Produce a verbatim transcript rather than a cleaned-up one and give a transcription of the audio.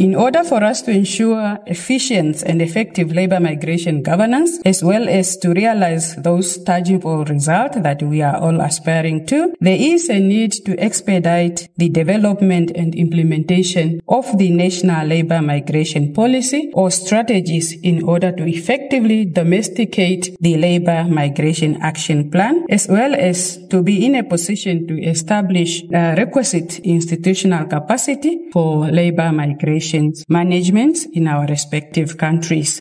in order for us to ensure efficient and effective labor migration governance, as well as to realize those tangible results that we are all aspiring to, there is a need to expedite the development and implementation of the National Labor Migration Policy or strategies in order to effectively domesticate the Labor Migration Action Plan, as well as to be in a position to establish uh, requisite institutional capacity for labor migration management in our respective countries.